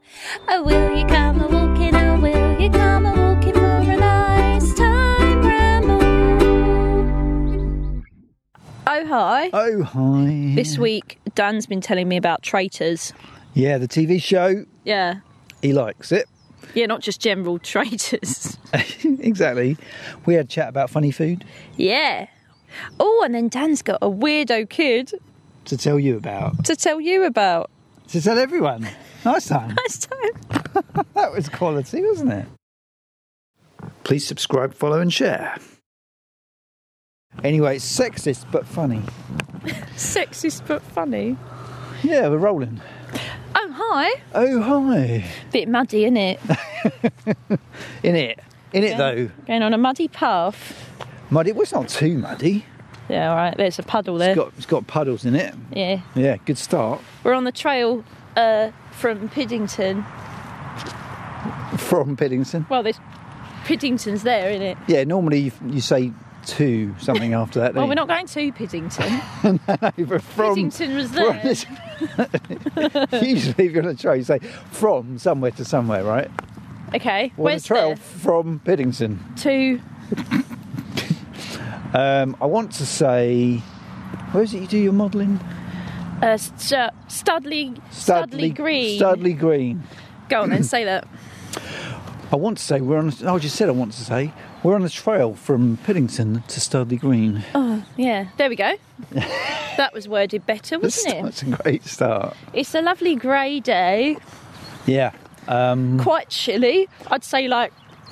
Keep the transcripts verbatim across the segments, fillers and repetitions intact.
Oh, will you come a walking? Oh, will you come a walking for a nice time ramble? Oh, hi. Oh, hi. This week, Dan's been telling me about Traitors. Yeah, the T V show. Yeah. He likes it. Yeah, not just general traitors. Exactly. We had a chat about funny food. Yeah. Oh, and then Dan's got a weirdo kid To tell you about. to tell you about. To tell everyone. Nice time. Nice time. That was quality, wasn't it? Please subscribe, follow and share. Anyway, it's sexist but funny. Sexist but funny. Yeah, we're rolling. Oh, hi. Oh, hi. Bit muddy, innit? In it. In it, Yeah. though. Going on a muddy path. Muddy. Well, it's not too muddy. Yeah, all right. There's a puddle there. It's got, it's got puddles in it. Yeah. Yeah, good start. We're on the trail uh, from Piddington. From Piddington. Well, there's Piddington's there, isn't it? Yeah, normally you, you say to something after that. Well, don't we're you? not going to Piddington. No, but from, Piddington was from there. this- Usually if you're on a trail, you say from somewhere to somewhere, right? Okay, Well, where's the trail there? from Piddington. To Um, I want to say, where is it you do your modelling? uh, St- Studley, Studley Green. Studley Green. Go on then, say that. I want to say we're on. Oh, I just said I want to say we're on the trail from Piddington to Studley Green. Oh, yeah. There we go. That was worded better, wasn't it? That's a great start. It's a lovely grey day. Yeah. Um, Quite chilly. I'd say like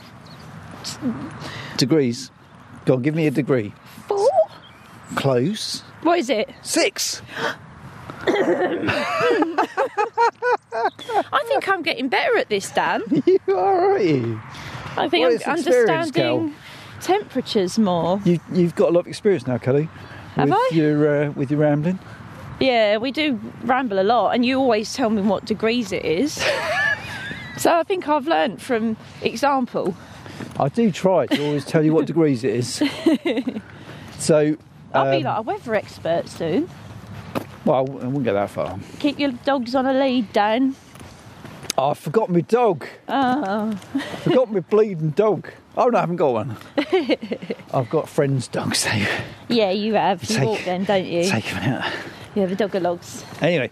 degrees. Go on, give me a degree. four. Close. What is it? Six. I think I'm getting better at this, Dan. You are, aren't you? I think Well, I'm it's experience, understanding temperatures more. You, you've got a lot of experience now, Kelly. Have with I? Your, uh, with your rambling. Yeah, we do ramble a lot, and you always tell me what degrees it is. So I think I've learnt from example. I do try to always tell you what degrees it is. So, I'll be um, like a weather expert soon. well, I wouldn't get that far. Keep your dogs on a lead, Dan. Oh, I forgot my dog. Oh, Forgot my bleeding dog. Oh no, I haven't got one. I've got friends' dogs. So yeah, you have. You Take- walk then, don't you? take them out. You have a dog-a-logs. Anyway,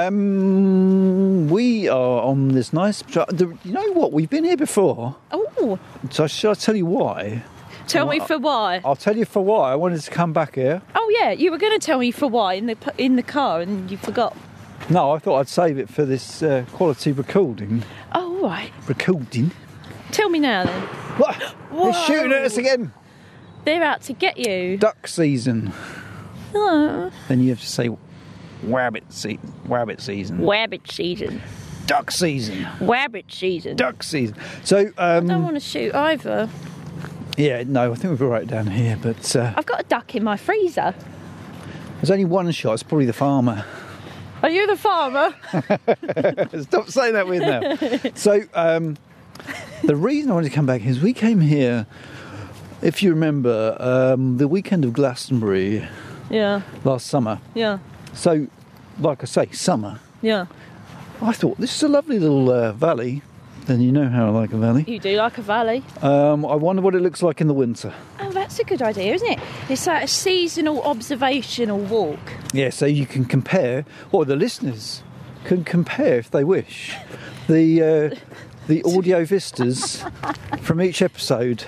um, we are on this nice. You know what? We've been here before. Oh, So shall I tell you why? tell me for why. I'll tell you for why I wanted to come back here. Oh yeah, you were going to tell me for why in the in the car, and you forgot. No, I thought I'd save it for this uh, quality recording. Oh, all right. Recording? Tell me now then. What? They're shooting at us again. They're out to get you. Duck season. Oh. Then you have to say wabbit, se- wabbit season. Wabbit season. Duck season. Wabbit season. Duck season. So, um, I don't want to shoot either. yeah, no, I think we've got right down here, but uh, I've got a duck in my freezer. there's only one shot. It's probably the farmer. Are you the farmer? Stop saying that weird now. So, um, the reason I wanted to come back is we came here, if you remember, um, the weekend of Glastonbury Yeah, last summer. yeah, So, like I say, summer. yeah. I thought this is a lovely little uh, valley. Then you know how I like a valley. You do like a valley. Um, I wonder what it looks like in the winter. Oh, that's a good idea, isn't it? It's like a seasonal observational walk. Yeah, so you can compare, or the listeners can compare if they wish, the uh, the audio vistas from each episode.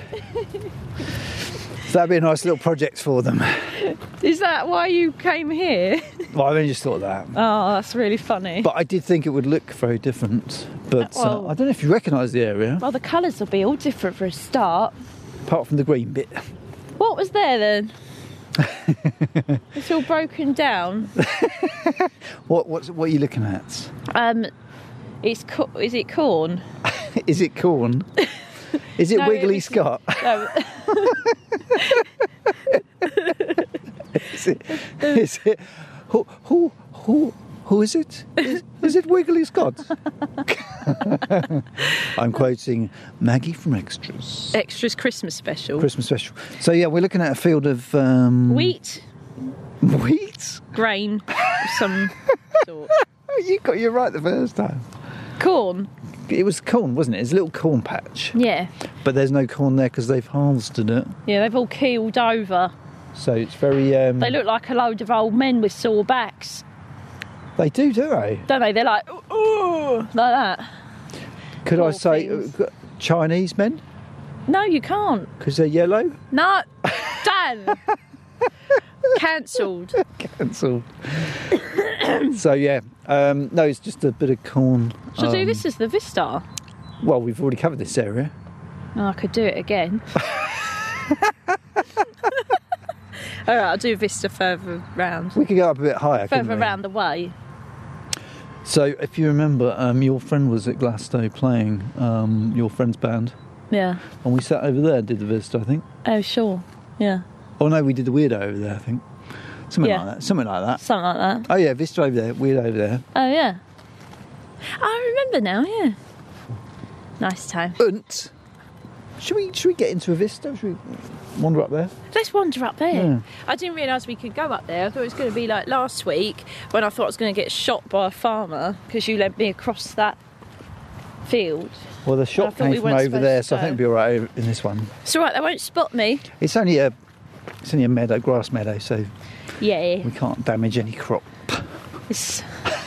So that'd be a nice little project for them. Is that why you came here? Well, I only just thought that. Oh, that's really funny. But I did think it would look very different. But uh, Well- I don't know if you recognise the area, Well, the colours will be all different for a start. apart from the green bit. What was there then? It's all broken down. What what's, what are you looking at? Um, it's co- is it corn? Is it corn? Is it No, Wiggly it's- Scott? No. Is it? Is it? Who? Who? Who? Who is it? Is, is it Wiggly Scott? I'm quoting Maggie from Extras. Extras Christmas special. Christmas special. So yeah, we're looking at a field of um, Wheat, Wheat. grain, of some sort. Oh, you got you right the first time. Corn. It was corn, wasn't it? It's a little corn patch. Yeah. But there's no corn there because they've harvested it. Yeah, they've all keeled over. So it's very... Um, They look like a load of old men with sore backs. They do, do they? Don't they? They're like, ooh, ooh, like that. Could Poor I say things. uh, Chinese men? No, you can't. Because they're yellow? No. Dan. Cancelled. Cancelled. So, yeah. Um, no, it's just a bit of corn. Shall I do um, this as the Vista? Well, we've already covered this area. Oh, I could do it again. All right, I'll do Vista further round. We could go up a bit higher, couldn't Further we? round the way. So, if you remember, um, your friend was at Glasgow playing um, your friend's band, Yeah. and we sat over there and did the Vista, I think. Oh, sure. Yeah. Oh no, we did the Weirdo over there, I think. Something Yeah. like that. Something like that. Something like that. Oh yeah, Vista over there, Weirdo over there. Oh, yeah. I remember now, yeah. Nice time. But should we should we get into a Vista? Should we wander up there? Let's wander up there. Yeah. I didn't realise we could go up there. I thought it was going to be like last week when I thought I was going to get shot by a farmer because you led me across that field. Well, the I shot thought came we from weren't over supposed there, to so I go. think it'll be all right in this one. It's all right, they won't spot me. It's only a it's only a meadow, grass meadow, so Yeah. we can't damage any crop. It's...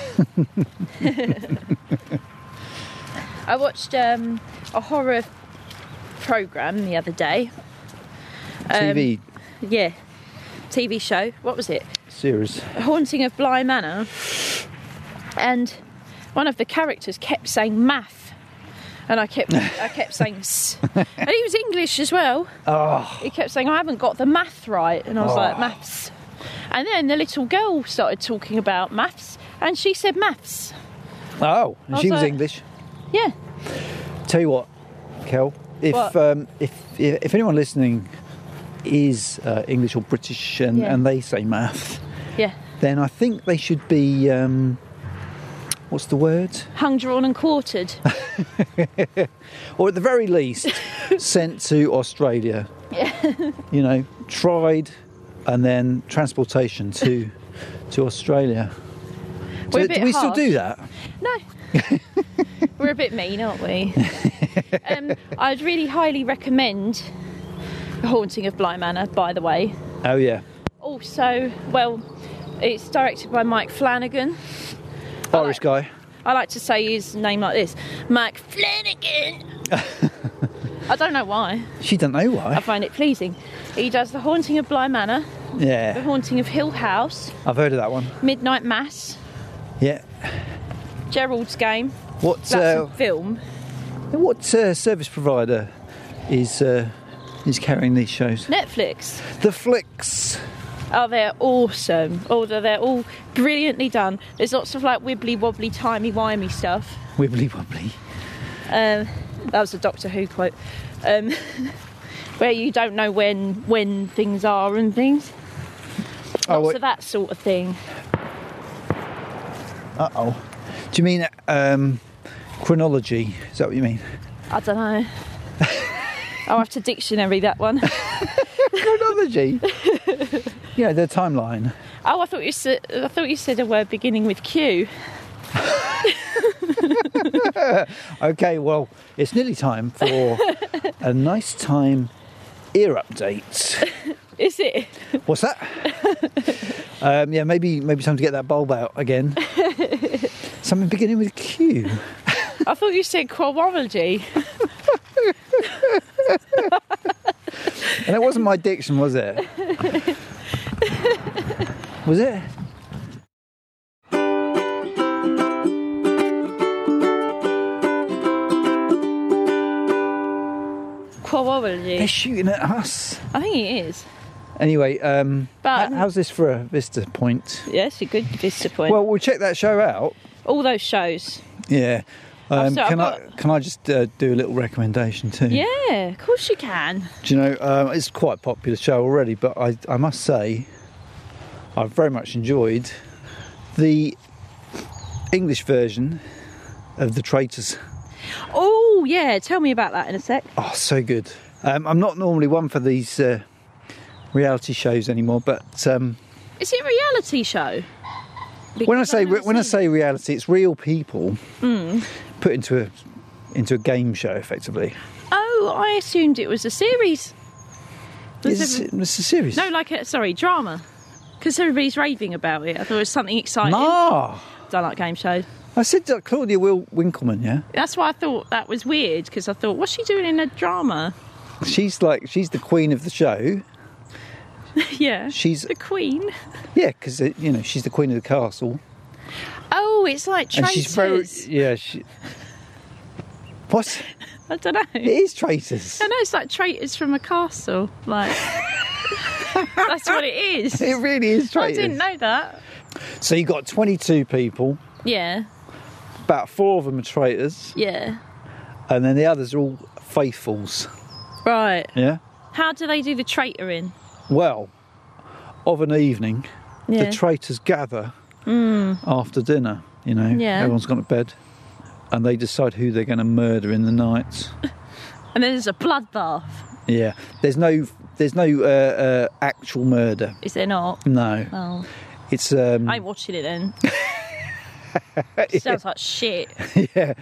I watched um, a horror programme the other day. T V Um, yeah. T V show. What was it? series. Haunting of Bly Manor. And one of the characters kept saying math. And I kept I kept saying s. And he was English as well. Oh, He kept saying, I haven't got the math right. And I was Oh. like, maths. And then the little girl started talking about maths. And she said maths. oh, and I she was was like- English. Yeah. Tell you what, Kel, if What? um, if if anyone listening is uh, English or British and, Yeah. and they say math, Yeah. then I think they should be um, what's the word? Hung, drawn and quartered. Or at the very least, sent to Australia. Yeah. You know, tried and then transportation to to Australia. We're Do, a bit do we still harsh. do that? No. We're a bit mean, aren't we? um, I'd really highly recommend The Haunting of Bly Manor, by the way. Oh yeah, Also, well, it's directed by Mike Flanagan. Irish guy. I like to say his name like this, Mike Flanagan. I don't know why. She don't know I why. find it pleasing. He does The Haunting of Bly Manor, The Yeah, Haunting of Hill House, I've heard of that one. Midnight Mass, Yeah. Gerald's Game. What That's uh, a film. what uh, service provider is uh, is carrying these shows? Netflix. The Flicks. Oh, they're awesome. Oh, they're, they're all brilliantly done. There's lots of like wibbly wobbly, timey wimey stuff. Wibbly wobbly. Um, that was a Doctor Who quote. Um, where you don't know when when things are and things. Lots Oh, what- of that sort of thing. Uh oh. Do you mean um, chronology? Is that what you mean? I don't know. I'll have to dictionary that one. Chronology. Yeah, the timeline. Oh, I thought you said I thought you said a word beginning with Q. Okay, well, it's nearly time for a nice time ear update. Is it? What's that? um, yeah, maybe maybe time to get that bulb out again. Something beginning with Q. I thought you said quawology. And it wasn't my diction, was it? Was it? They're Quawology. shooting at us. I think it is. Anyway, um, But- h- how's this for a Vista point? Yes, a good Vista point. Well, we'll check that show out. All those shows. Yeah. Um, so I've can I got- can I just uh, do a little recommendation too? Yeah, of course you can. Do you know, um, it's quite a popular show already, but I, I must say, I've very much enjoyed the English version of The Traitors. Oh, yeah, tell me about that in a sec. Oh, so good. Um, I'm not normally one for these uh, reality shows anymore, but um, Is it a reality show? When I say I've never when I seen say reality, it's real people Mm. put into a into a game show, effectively. Oh, I assumed it was a series. Was It's, it- it's a series. No, like a sorry, drama. Because everybody's raving about it. I thought it was something exciting. Nah. Don't like game shows. I said that Claudia Will Winkleman, yeah? That's why I thought that was weird. Because I thought, what's she doing in a drama? She's like, she's the queen of the show. Yeah, She's, the queen. yeah, because, you know, she's the queen of the castle. Oh, it's like And traitors. she's very, yeah, she... What? I don't know. It is traitors. I know it's like traitors from a castle. Like that's what it is. It really is I traitors. didn't know that. So you've got twenty-two people, Yeah, about four of them are traitors, yeah. and then the others are all faithfuls, Right. yeah? How do they do the traitoring? Well, of an evening, Yeah. the traitors gather after dinner, you know, Yeah. everyone's gone to bed, and they decide who they're going to murder in the night. And then there's a bloodbath. Yeah, there's no there's no uh, uh, actual murder. Is there not? No, Oh, it's um, I ain't watching it then. Sounds like shit. yeah.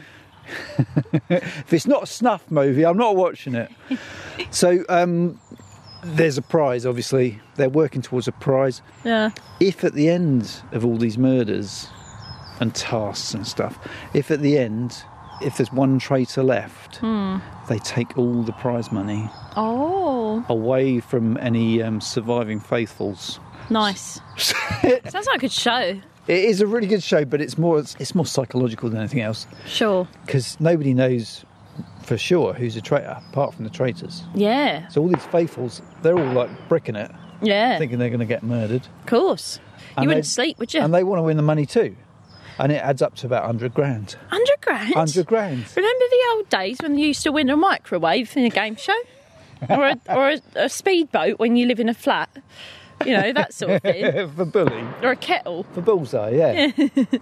If it's not a snuff movie, I'm not watching it. So um, there's a prize. Obviously, they're working towards a prize. Yeah. If at the end of all these murders and tasks and stuff, if at the end, if there's one traitor left, Hmm. they take all the prize money Oh, away from any um, surviving faithfuls. nice. It Sounds like a good show. is a really good show, but it's more it's more psychological than anything else, Sure. because nobody knows for sure who's a traitor apart from the traitors. Yeah. So all these faithfuls, they're all like bricking it, Yeah. thinking they're going to get murdered, Of course. And You wouldn't they- sleep, would you? and they want to win the money too, and it adds up to about hundred grand. Hundred grand. Hundred grand. Remember the old days when you used to win a microwave in a game show, or a, or a, a speedboat when you live in a flat, you know, that sort of thing, For bully, or a kettle. for bullseye, yeah.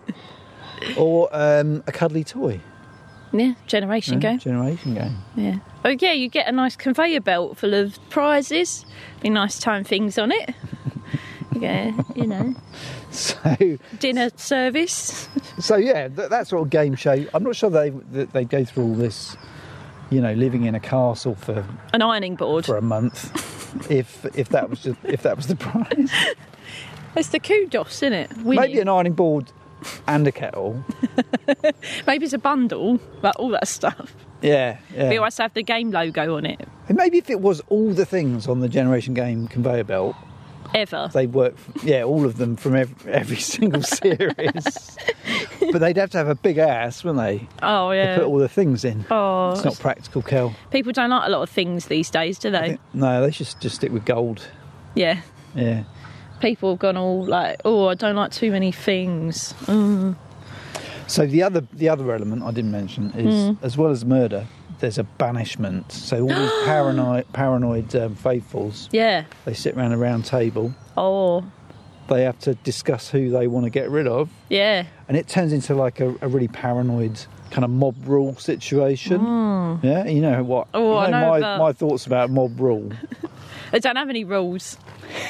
Or um, a cuddly toy. Yeah, generation Yeah, game. Generation game. Yeah. Oh yeah, you get a nice conveyor belt full of prizes. Be nice time things on it. Yeah, you know, So, dinner service. so yeah, that, that sort of game show. I'm not sure they that they go through all this, you know, living in a castle for An ironing board. for a month. if if that was just, if that was the prize, It's the kudos, isn't it? Winning. maybe an ironing board and a kettle. Maybe it's a bundle, like all that stuff. Yeah, yeah. But it has to have the game logo on it. And maybe if it was all the things on the Generation Game conveyor belt, Ever. they'd work. For, yeah, all of them from every, every single series. But they'd have to have a big ass, wouldn't they? Oh To yeah. put all the things in. Oh, It's not practical, Kel. people don't like a lot of things these days, do they? No, they should just stick with gold. Yeah. Yeah. People have gone all like, oh, I don't like too many things. Mm. So the other the other element I didn't mention is, Hmm. as well as murder, there's a banishment. So all these paranoid paranoid um, faithfuls, Yeah. they sit around a round table. Oh, They have to discuss who they want to get rid of, yeah. and it turns into like a, a really paranoid kind of mob rule situation. Yeah, you know what? Hmm. Oh, you I know my about- my thoughts about mob rule. They don't have any rules.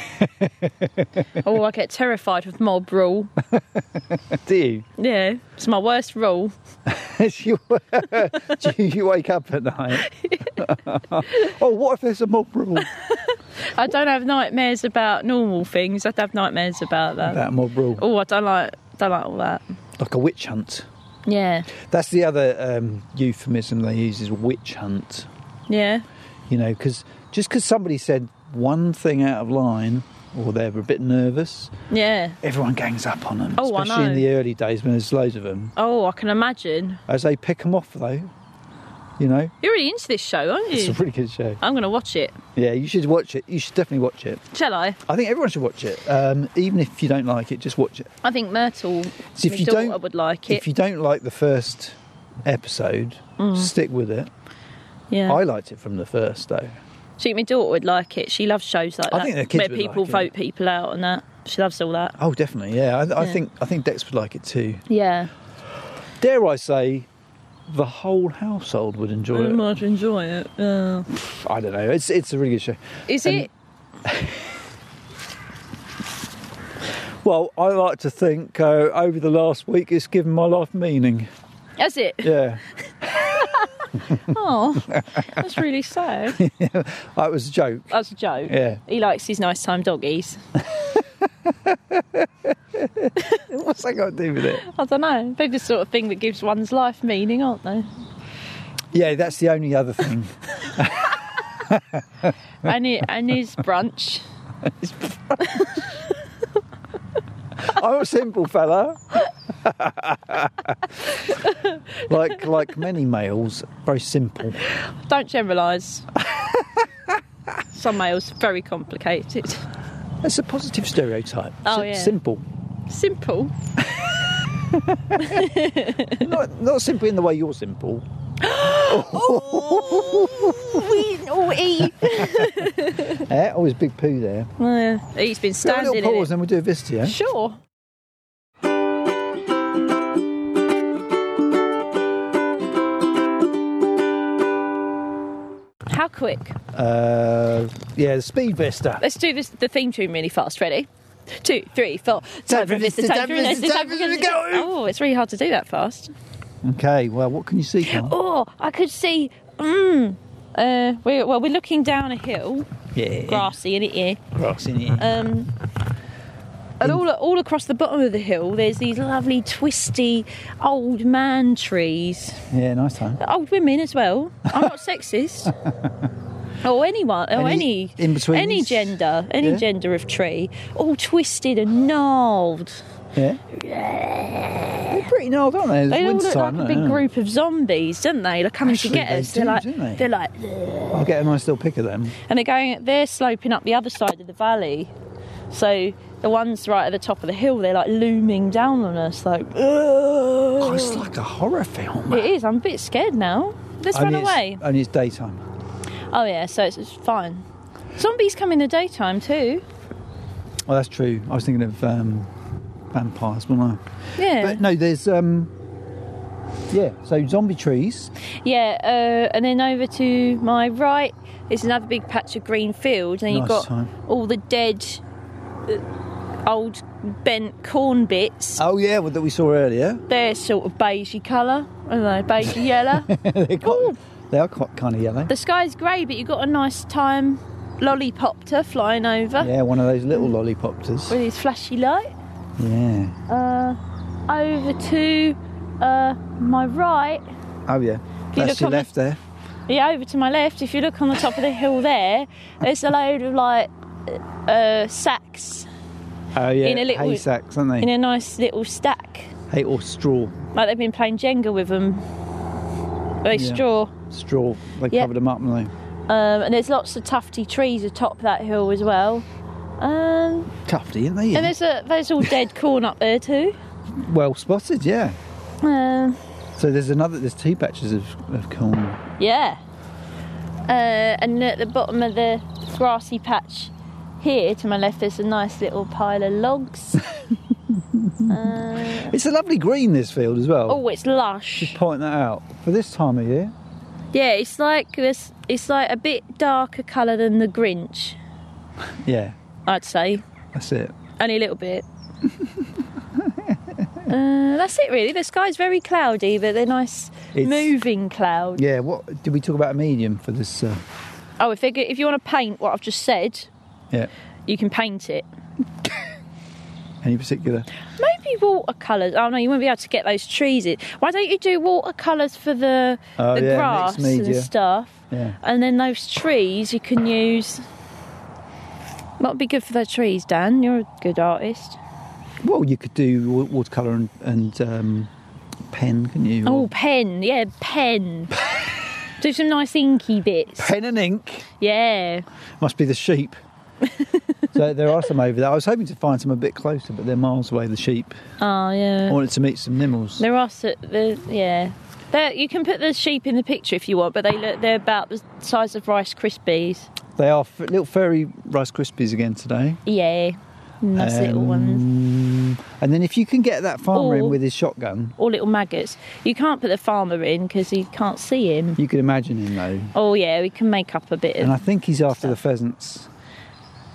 Oh, I get terrified with mob rule. Do you? Yeah, it's my worst rule. you, do you wake up at night? Oh, what if there's a mob rule? I don't have nightmares about normal things. I'd have nightmares about that. That mob rule, Oh, I don't like, don't like all that. like a witch hunt. Yeah, That's the other um, euphemism they use, is witch hunt. yeah, You know, because just because somebody said one thing out of line, or they're a bit nervous, yeah. everyone gangs up on them. Oh, I especially in know. the early days when there's loads of them. Oh, I can imagine. As they pick them off, though, you know, You're really into this show, aren't it's a you? pretty good show. I'm going to watch it. Yeah, you should watch it. You should definitely watch it. Shall I? I think everyone should watch it. Um, even if you don't like it, just watch it. I think Myrtle, So if my you daughter, don't- would like it. If you don't like the first episode, stick with it. Yeah. I liked it from the first, though. I think my daughter would like it. She loves shows like I that. think the kids where would people like it. vote people out and that. She loves all that. Oh, definitely. Yeah, I, I Yeah. think I think Dex would like it too. Yeah. Dare I say, the whole household would enjoy I it. might enjoy it. Yeah. I don't know. It's it's a really good show. Is And- it? Well, I like to think uh, over the last week it's given my life meaning. Has it? Yeah. Oh, that's really sad. That was a joke. That's a joke. Yeah. He likes his nice time doggies. What's that got to do with it? I don't know. They're the sort of thing that gives one's life meaning, aren't they? Yeah, that's the only other thing. And, it, and his brunch. I'm a simple fella. like like many males, very simple. Don't generalise. Some males very complicated. That's a positive stereotype. Oh, S- yeah. Simple. Simple. Not not simple in the way you're simple. Oh, we oh, he. Yeah, always big poo there. Uh, he's been Do a standing little in pause it. and we'll do a vista, yeah? Sure. How quick? Uh, yeah, the speed vista. Let's do this. The theme tune really fast. Ready? Two, three, four. Time for a vista, time for a vista, time for a vista, go! Oh, it's really hard to do that fast. Okay, well, what can you see, Carl? Oh, I could see. Mm, uh, we're, well, we're looking down a hill, Yeah. grassy in it here. Grass in here. Um, and all all across the bottom of the hill, there's these lovely twisty old man trees. Yeah, nice time. Old women as well. I'm not sexist. Or anyone, or Any any in-betweens? any gender, any Yeah. gender of tree, all twisted and gnarled. Yeah. They're pretty gnarled, aren't they? It's They all winter look time, like a don't big they? group of zombies, don't they? They're coming Actually, to get they us. do, they're like, don't they? they're like, I'll get a nice little pic of them. and they're going. They're sloping up the other side of the valley. So the ones right at the top of the hill, they're like looming down on us, like. Oh, it's like a horror film. It is. I'm a bit scared now. Let's run Only it's- away. Only it's daytime. Oh yeah, so it's, it's fine. Zombies come in the daytime too. Well, that's true. I was thinking of um, vampires, wasn't I? Yeah. But no, there's um, yeah. So zombie trees. Yeah, uh, and then over to my right is another big patch of green field, and you've Nice got time. all the dead, uh, old bent corn bits. Oh yeah, well, that we saw earlier. They're sort of beigey colour, I don't know, beigey yellow. They're quite, Ooh. they are quite kind of yellow. The sky's grey, but you've got a nice time lollipopter flying over Yeah, one of those little lollipopters. with his flashy light. Yeah. Uh, over to uh, my right. Oh yeah. you That's look your on the- left there. Yeah, over to my left, if you look on the top of the hill there, there's a load of like uh, sacks Oh yeah. in a little- hay sacks, aren't they? in a nice little stack. Hay or straw. Like they've been playing Jenga with them. They Yeah. straw. Straw. They Yeah. covered them up, haven't they? Um, and there's lots of tufty trees atop that hill as well. Um, Tufty, aren't they? and there's a there's all dead corn up there too. Well spotted, yeah. Um, So there's another. There's two patches of, of corn. yeah. Uh, and at the bottom of the grassy patch here to my left, there's a nice little pile of logs. uh, It's a lovely green, this field as well. oh, it's lush. Just point that out for this time of year. Yeah, it's like this. It's like a bit darker colour than the Grinch, Yeah, I'd say. that's it. Only a little bit. uh, that's it, really. The sky's very cloudy, but they're nice, It's- moving clouds. Yeah. What did we talk about a medium for this? Uh, Oh, if, they go- if you want to paint what I've just said, yeah. you can paint it. Any particular? Maybe watercolours. Oh no, you won't be able to get those trees in. Why don't you do watercolours for the, Oh, the yeah, grass mixed media. and stuff? Yeah. And then those trees you can use. What would be good for those trees, Dan? You're a good artist. Well, you could do wa- watercolour and, and um, pen, can you? Oh, pen. Yeah, pen. Do some nice inky bits. pen and ink. Yeah. Must be the sheep. So there are some over there. I was hoping to find some a bit closer, but they're miles away. The sheep. Oh, I yeah. wanted to meet some nimbles. There are, so- the yeah. There, you can put the sheep in the picture if you want, but they look, they're about the size of Rice Krispies. They are f- little furry Rice Krispies again today. Yeah. Nice little ones. Um, And then if you can get that farmer in Or- with his shotgun, Or little maggots. You can't put the farmer in because you can't see him. you could imagine him though. Oh, yeah, we can make up a bit And I of... think he's after the pheasants.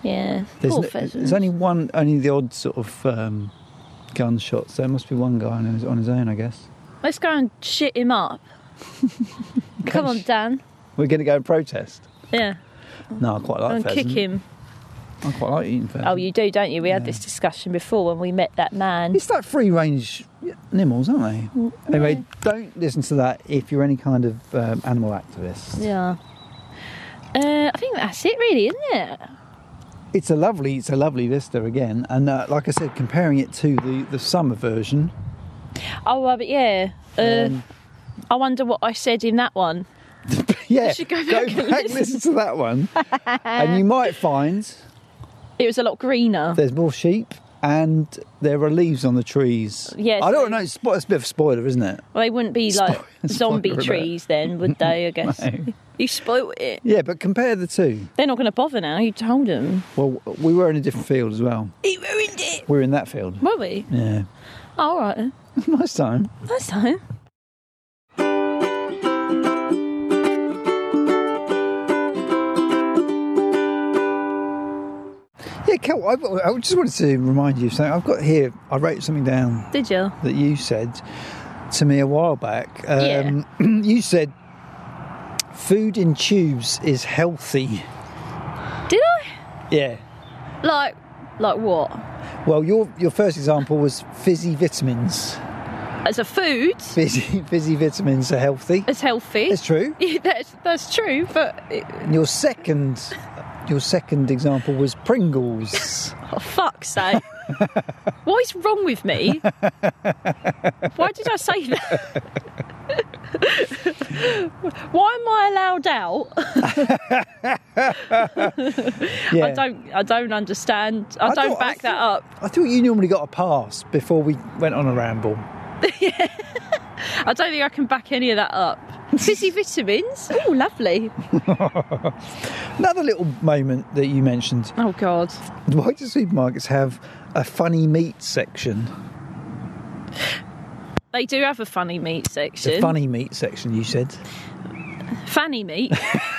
Yeah. There's, Poor n- pheasant. there's only one, only the odd sort of um, gunshots. There must be one guy on his, on his own, I guess. Let's go and shit him up. Come on, Dan. We're going to go and protest. Yeah. No, I quite like and pheasant. kick him. I quite like eating pheasant. Oh, you do, don't you? We had Yeah. this discussion before when we met that man. It's like free range animals, aren't they? Anyway, don't listen to that if you're any kind of um, animal activist. Yeah. Uh, I think that's it, really, isn't it? It's a lovely, it's a lovely vista again, and uh, like I said, comparing it to the, the summer version. Oh, uh, but yeah. Uh, Um, I wonder what I said in that one. yeah, You should go back and listen. listen to that one, and you might find It was a lot greener. there's more sheep and there are leaves on the trees. Yes. I don't know. It's, it's a bit of a spoiler, isn't it? Well, they wouldn't be like Spoil- zombie spoiler alert. trees then, would they, I guess? No. You spoilt it. Yeah, but compare the two. They're not going to bother now, you told them. Well, we were in a different field as well. He ruined it. We were in that field. Were we? Yeah, Oh, all right then. nice time. That's time. Yeah, Kel, I, I just wanted to remind you of something. I've got here, I wrote something down Did you? that you said to me a while back. Yeah. You said food in tubes is healthy. Did I? Yeah. Like, like what? Well, your your first example was fizzy vitamins. As a food, Fizzy, fizzy vitamins are healthy. it's healthy. It's true. Yeah, that's, that's true, but... It, And your second, your second example was Pringles. oh, fuck's sake. What is wrong with me? Why did I say that? Why am I allowed out? Yeah. I don't. I don't understand. I, I don't thought- I back that thought- up. I thought you normally got a pass before we went on a ramble. I don't think I can back any of that up. Fizzy vitamins. Oh, lovely. Another little moment that you mentioned. Oh God. Why do supermarkets have a funny meat section? They do have a funny meat section. The funny meat section, you said. Fanny meat.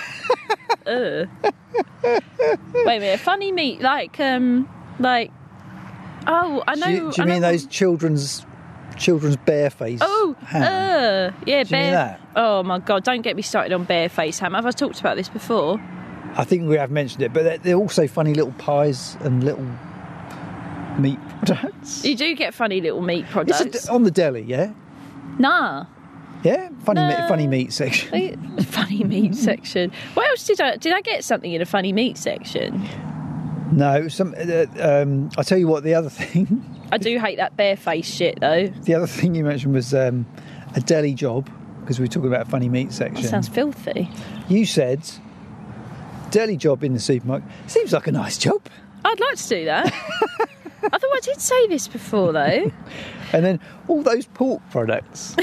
Ugh. Wait a minute. Funny meat, like um, like. Oh, I know. Do you, do you I mean know those children's children's bare-faced Oh, ham? uh, yeah, Do you mean bare. that? Oh my God! Don't get me started on bare-faced ham. Have I talked about this before? I think we have mentioned it, but they're, they're also funny little pies and little meat products. You do get funny little meat It's products. a, on the deli, yeah? Nah. Yeah? Funny, No. meat, funny meat section. Wait, funny meat section. What else did I did I get something in a funny meat section? No, some. Uh, um, I'll tell you what, the other thing... I do hate that bare-faced shit though. The other thing you mentioned was um, a deli job, because we were talking about a funny meat section. That sounds filthy. You said deli job in the supermarket. Seems like a nice job. I'd like to do that. I thought I did say this before though. And then all those pork products,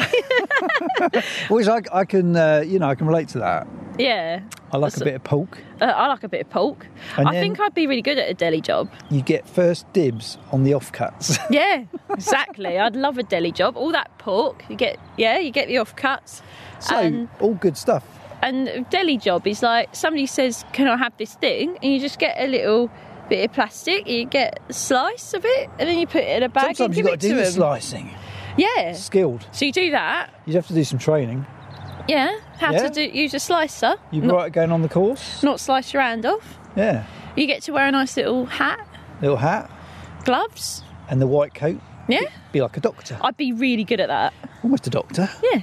which I, I can, uh, you know, I can relate to that. Yeah. I like That's- a bit of pork. Uh, I like a bit of pork. And I then- think I'd be really good at a deli job. You get first dibs on the offcuts. Yeah, exactly. I'd love a deli job. All that pork, you get, yeah, you get the offcuts. So and, all good stuff. and a deli job is like somebody says, "Can I have this thing?" And you just get a little bit of plastic. You get a slice of it, and then you put it in a bag Sometimes and you've give got it to do to the them. slicing. Yeah. Skilled. So you do that. You'd have to do some training. Yeah. How Yeah. to do use a slicer. You've not, right going on the course. not slice your hand off. Yeah. You get to wear a nice little hat, Little hat gloves. and the white coat. Yeah. Be like a doctor. I'd be really good at that. Almost a doctor. Yeah.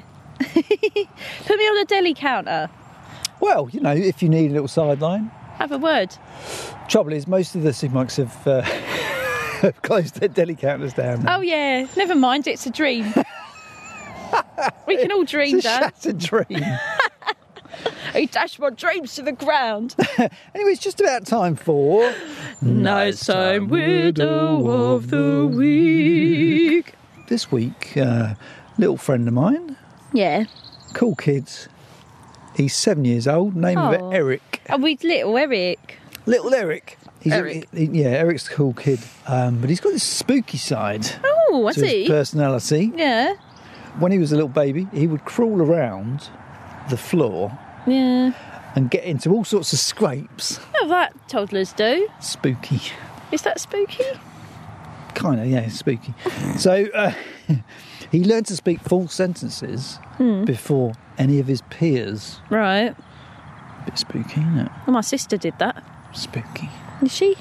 Put me on a deli counter. Well, you know, if you need a little sideline. Have a word. Trouble is, most of the supermarkets have, uh, have closed their deli counters down. now. Oh yeah, never mind. It's a dream. We can all dream, It's a Dan. shattered dream. He dashed my dreams to the ground. Anyway, it's just about time for Nighttime Widow of the Week. this week. Uh, little friend of mine, Yeah. cool kid. He's seven years old. Name of Oh. it Eric. And we little Eric. Little Eric. He's a- Eric. he- yeah, Eric's a cool kid, um, but he's got this spooky side Oh, I to his see. personality. Yeah. When he was a little baby, he would crawl around the floor Yeah. and get into all sorts of scrapes. Oh, that toddlers do. Spooky. Is that spooky? Kind of, yeah, spooky. So uh, he learned to speak full sentences Hmm. before any of his peers. Right. Bit spooky, isn't it? Well, my sister did that. Spooky. Is she?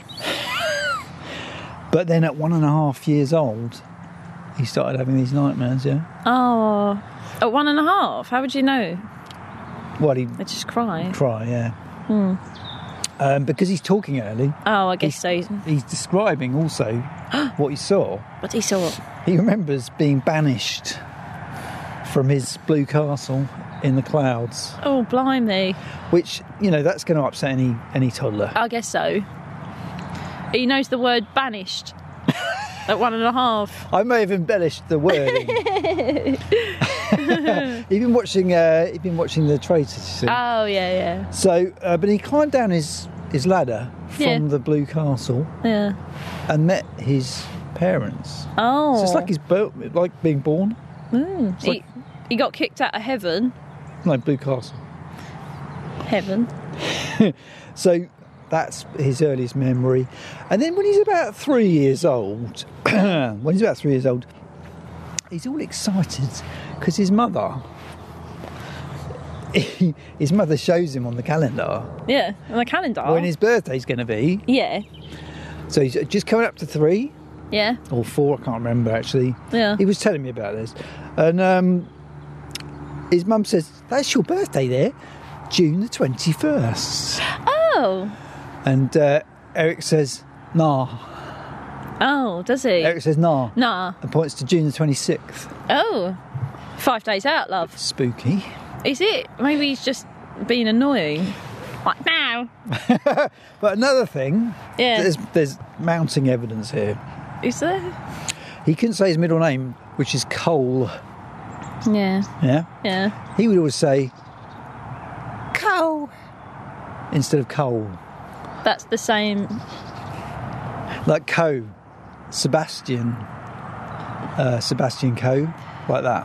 But then at one and a half years old, he started having these nightmares, yeah? Oh. At one and a half? How would you know? Well, he'd They just cry. cry, yeah. Hmm. Um, because he's talking early, Oh, I guess so. he's describing also what he saw. But he saw it. He remembers being banished from his blue castle in the clouds, Oh, blimey. which, you know, that's going to upset any, any toddler. I guess so. He knows the word banished at one and a half. I may have embellished the wording. He'd been watching. Uh, he'd been watching The Traitors. You see. Oh, yeah, yeah. So, uh, but he climbed down his his ladder from Yeah. the blue castle Yeah. and met his parents. Oh. So it's like he's built, like being born. Mm. It's like- he, he got kicked out of heaven. No, blue castle. Heaven. So that's his earliest memory. And then when he's about three years old, when he's about three years old, he's all excited because his mother, his mother shows him on the calendar Yeah. On the calendar. when his birthday's going to be. Yeah. So he's just coming up to three Yeah. or four, I can't remember actually. Yeah. He was telling me about this. And um, his mum says, "That's your birthday there, June the twenty-first." Oh. And uh, Eric says, "Nah." Oh, does he? Eric says, "Nah," Nah. and points to June the twenty-sixth. Oh. Five days out, love. Spooky. Is it? Maybe he's just being annoying. Like, now. But another thing, Yeah. there's, there's mounting evidence here. Is there? He couldn't say his middle name, which is Cole. Yeah. Yeah? Yeah. He would always say, Cole, instead of Cole. That's the same. Like Co. Sebastian. Uh, Sebastian Coe. Like that.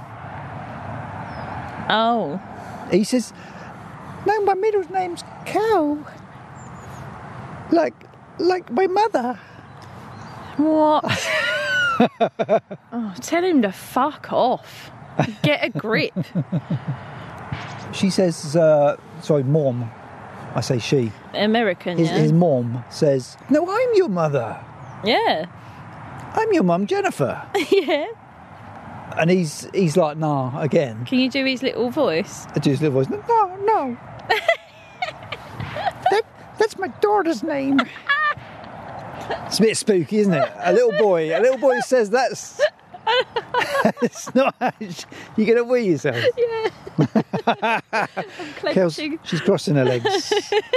Oh. He says, "No, my middle name's Cow. Like, like my mother." What? Oh, tell him to fuck off. Get a grip. She says, uh, sorry, mom. I say she. American, His, yeah. his mom says, "No, I'm your mother. Yeah. I'm your mum, Jennifer." Yeah. And he's he's like, "Nah," again. Can you do his little voice? I do his little voice. "No, no. that, that's my daughter's name." It's a bit spooky, isn't it? A little boy, a little boy says that's. It's not. You're gonna wee yourself. Yeah. I'm Kels, clenching. she's crossing her legs.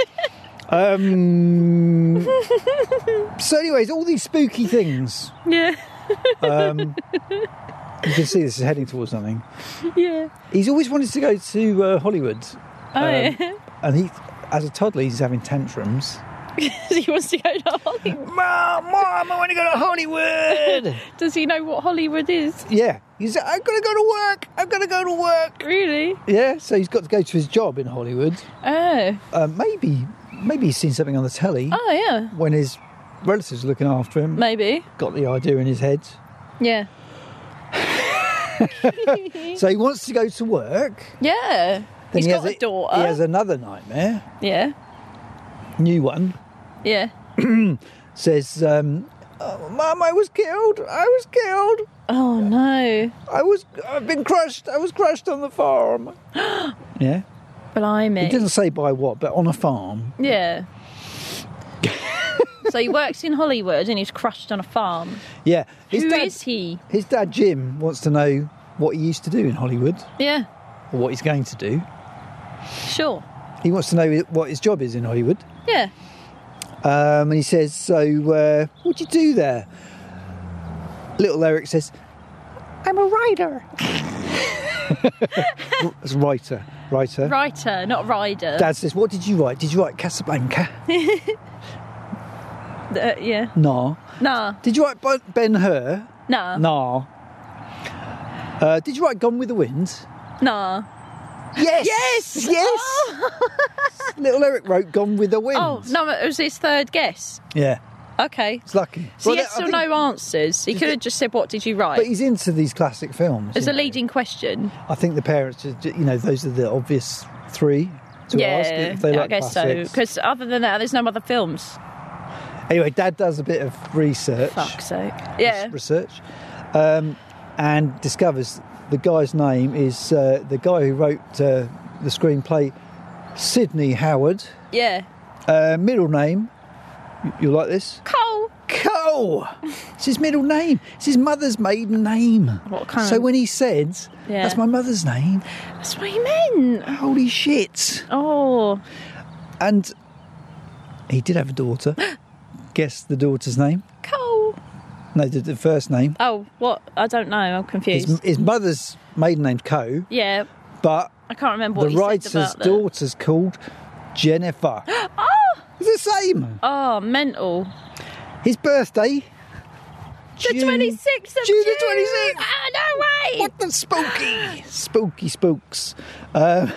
um. So, anyways, all these spooky things. Yeah. Um, you can see this is heading towards something. Yeah. He's always wanted to go to uh, Hollywood, Oh, Um, yeah. and he, as a toddler, he's having tantrums. He wants to go to Hollywood. Mom, mom, I want to go to Hollywood. Does he know what Hollywood is? Yeah, he's. I've got to go to work. I've got to go to work. Really? Yeah, so he's got to go to his job in Hollywood. Oh. Uh, maybe, maybe he's seen something on the telly Oh, yeah. when his relatives are looking after him. Maybe. Got the idea in his head. Yeah. So he wants to go to work. Yeah. Then He's he got has a daughter. He has another nightmare. Yeah. New one. Yeah. Says, um, oh, "Mum, I was killed. I was killed. Oh, no. I was. I've been crushed. I was crushed on the farm." Yeah. Blimey. He doesn't say by what, but on a farm. Yeah. So he works in Hollywood and he's crushed on a farm. Yeah. His Who dad, is he? His dad Jim wants to know what he used to do in Hollywood, Yeah. or what he's going to do. Sure. He wants to know what his job is in Hollywood. Yeah. Um, and he says, "So, uh, what do you do there?" Little Eric says, "I'm a writer." It's writer, writer. Writer, not rider. Dad says, "What did you write? Did you write Casablanca?" Uh, yeah. Nah. Nah. Did you write Ben- Ben-Hur? Nah. Nah. Uh, did you write Gone with the Wind? Nah. Yes! Yes! Yes! Oh, Little Eric wrote Gone with the Wind. oh no, it was his third guess. Yeah, Okay. it's lucky. So Well, yes I or think- no answers. He could have just said, "What did you write?" But he's into these classic films. As you a know. leading question. I think the parents, just, you know, those are the obvious three to Yeah, ask if they yeah, like I guess classics. so. Because other than that, there's no other films. Anyway, Dad does a bit of research. Fuck's sake. Yeah. research, um, and discovers the guy's name is uh, the guy who wrote uh, the screenplay, Sidney Howard. Yeah. Uh, middle name, you, you like this? Cole. Cole. It's his middle name. It's his mother's maiden name. What kind So of- when he said, Yeah. "That's my mother's name," That's what he meant. holy shit! Oh. And he did have a daughter. Guess the daughter's name? Cole. No, the, the first name. Oh, what? I don't know. I'm confused. His, his mother's maiden name's Co, yeah. but I can't remember what the he said writer's about the... daughter's called Jennifer. Oh. It's the same. Oh, mental. His birthday. The June- twenty-sixth of June June. the twenty-sixth. Ah, no way. What the spooky, spooky spooks. Uh,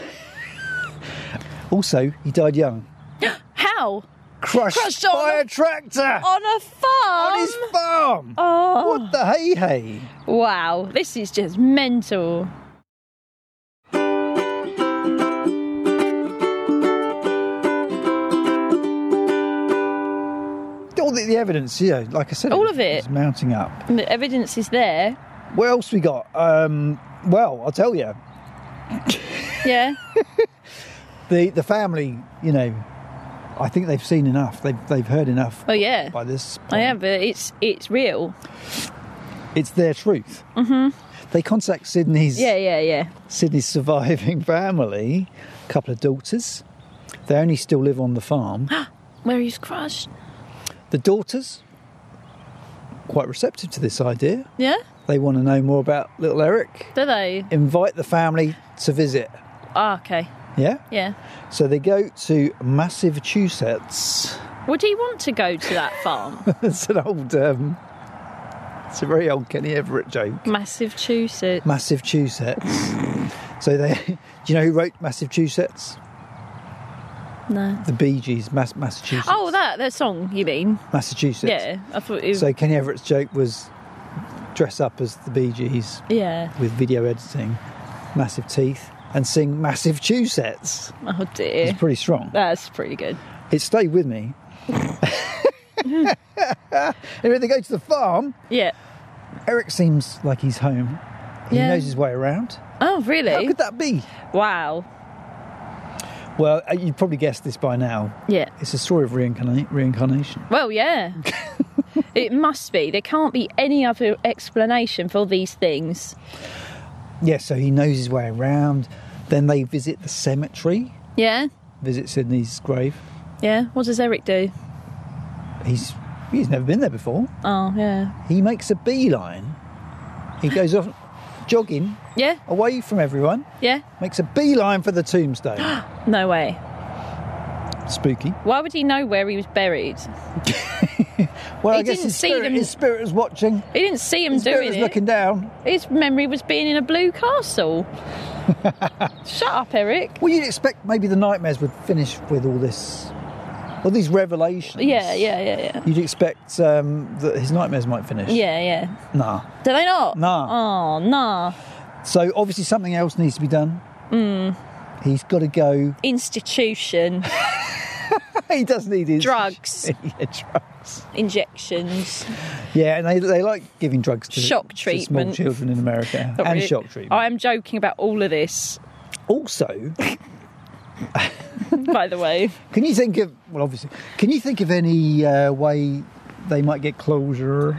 also, he died young. How? Crushed, Crushed on by a- a tractor On a farm. on his farm. Oh. What the hey hey? Wow. This is just mental. All the, the evidence, yeah, like I said, All of it. is mounting up. And the evidence is there. What else we got? Um, well, I'll tell you. Yeah. The the family, you know, I think they've seen enough. They've they've heard enough Oh yeah. by this point. I am, but it's it's real. It's their truth. Mm-hmm. They contact Sydney's Yeah, yeah, yeah. Sydney's surviving family, a couple of daughters. They only still live on the farm. Where he's crushed. The daughters, quite receptive to this idea. Yeah? They want to know more about little Eric. Do they? Invite the family to visit. Ah, okay. Yeah? Yeah. So they go to Massachusetts. Would he want to go to that farm? It's an old, um, it's a very old Kenny Everett joke. Massachusetts. Massachusetts. So they, do you know who wrote Massachusetts? No. The Bee Gees, Mass- Massachusetts. Oh, that that song you mean? Massachusetts. Yeah. I thought it was, So Kenny Everett's joke was dress up as the Bee Gees yeah. with video editing, massive teeth, and sing Massive Massachusetts. Oh dear. It's pretty strong. That's pretty good. It stayed with me. Anyway, they go to the farm. Yeah. Eric seems like he's home. He Yeah. knows his way around. Oh How really? could that be? Wow. Well, uh, you'd probably guessed this by now. Yeah. It's a story of reincarna- reincarnation. Well, yeah. It must be. There can't be any other explanation for these things. Yeah, so he knows his way around. Then they visit the cemetery, Yeah. visit Sydney's grave. Yeah. What does Eric do? He's he's never been there before. Oh, yeah. He makes a beeline. He goes off jogging Yeah. away from everyone, Yeah. makes a beeline for the tombstone. No way. Spooky. Why would he know where he was buried? Well, He I guess didn't his see spirit, them- his spirit was watching. He didn't see him His spirit doing was it. looking down. His memory was being in a blue castle. Shut up, Eric. Well, you'd expect maybe the nightmares would finish with all this, all these revelations. Yeah, yeah, yeah, yeah. You'd expect um, that his nightmares might finish. Yeah, yeah. Nah. Do they not? Nah. Oh, nah. So obviously something else needs to be done. Mm. He's got to go. Institution. He does need his Drugs. yeah, drugs. Injections. Yeah, and they they like giving drugs to, Shock to treatment. small children in America Not and really- shock treatment. I am joking about all of this, Also, by the way. can you think of well, obviously, can you think of any uh, way they might get closure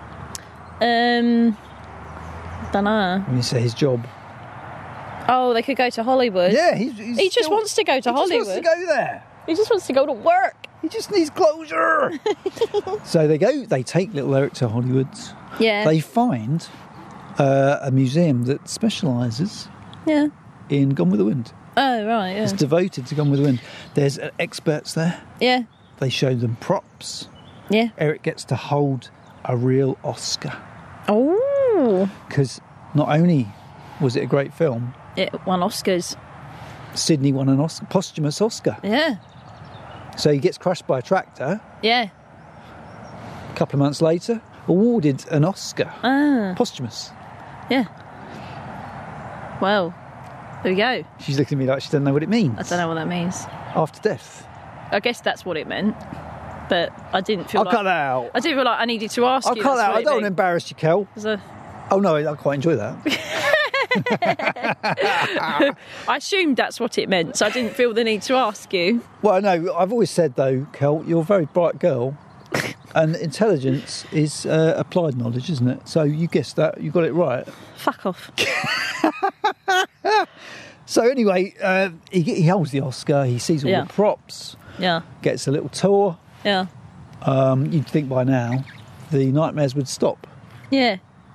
Um, don't know. when you say his job? Oh, they could go to Hollywood. Yeah, he's, he's He just still- wants to go to he Hollywood. Just wants to go there. He just wants to go to work. He just needs closure. So they go. They take little Eric to Hollywood. Yeah. They find uh, a museum that specialises yeah. in Gone with the Wind. Oh, right, yeah. It's devoted to Gone with the Wind. There's uh, experts there. Yeah. They show them props. Yeah. Eric gets to hold a real Oscar Oh. because not only was it a great film, It won Oscars. Sydney won an Oscar, posthumous Oscar. Yeah. So he gets crushed by a tractor. Yeah. A couple of months later, awarded an Oscar. Ah. Posthumous. Yeah. Well, there we go. She's looking at me like she doesn't know what it means. I don't know what that means. After death. I guess that's what it meant. But I didn't feel I'll like... cut that out. I didn't feel like I needed to ask I'll you. cut that's that out. what I it don't want to meant. embarrass you, Kel. There's a- Oh, no, I quite enjoy that. I assumed that's what it meant, so I didn't feel the need to ask you. Well, no, I've always said, though, Kel, you're a very bright girl. And intelligence is uh, applied knowledge, isn't it? So you guessed that. You got it right. Fuck off. So anyway, uh, he, he holds the Oscar. He sees all Yeah. the props. Yeah. Gets a little tour. Yeah. Um, you'd think by now the nightmares would stop. Yeah.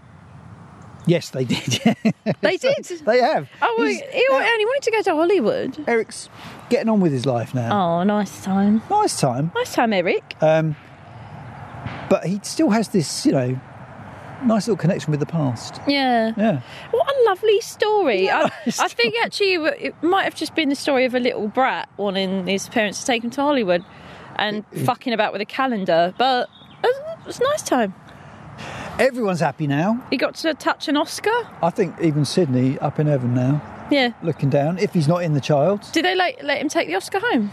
Yes, they did. They did. They have. Oh, well, He's- he only wanted to go to Hollywood. Eric's getting on with his life now. Oh, nice time. Nice time. Nice time, Eric. Um, but he still has this, you know, nice little connection with the past. Yeah. Yeah. What a lovely story. Yeah, I, I think actually it might have just been the story of a little brat wanting his parents to take him to Hollywood and fucking about with a calendar. But it was a nice time. Everyone's happy now. He got to touch an Oscar. I think even Sydney up in heaven now, Yeah. looking down, if he's not in the child. Did they let, let him take the Oscar home?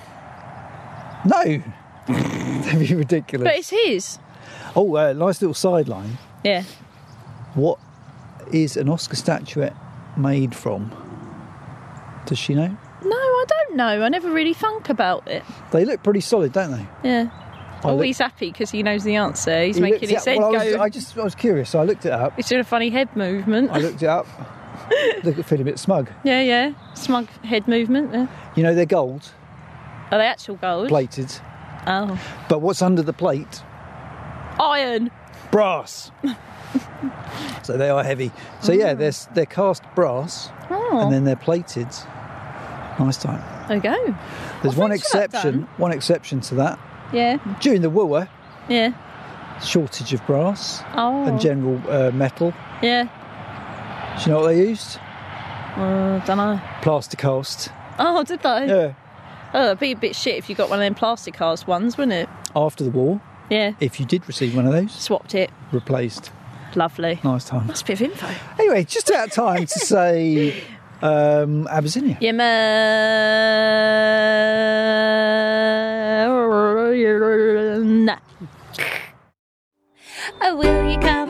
No. That'd be ridiculous. But it's his. Oh, uh, nice little sideline. Yeah. What is an Oscar statuette made from? Does she know? No, I don't know. I never really thunk about it. They look pretty solid, don't they? Yeah. I Oh, look- he's happy because he knows the answer. He's He making looked his it head up- well, I was, go. I just I was curious, so I looked it up. He's doing a funny head movement. I looked it up. Look at feeling a bit smug. Yeah, yeah. Smug head movement. Yeah. You know they're gold, Are they actual gold? plated, Oh. but what's under the plate? Iron. Brass. So they are heavy. So yeah, they're they're cast brass, Oh. and then they're plated. Nice time. There you go. There's Well, one thanks for that, exception. Dan. One exception to that. Yeah. During the war, Yeah. shortage of brass Oh. and general uh, metal. Yeah. Do you know what they used? Uh, don't know. Plaster cast. Oh, did they? Yeah. Oh, it'd be a bit shit if you got one of them plastic cast ones, wouldn't it? After the war, Yeah. if you did receive one of those, Swapped it. replaced. Lovely. Nice time. That's a bit of info. Anyway, just out of time to say um, Abyssinia. Yeah, man. Oh, will you come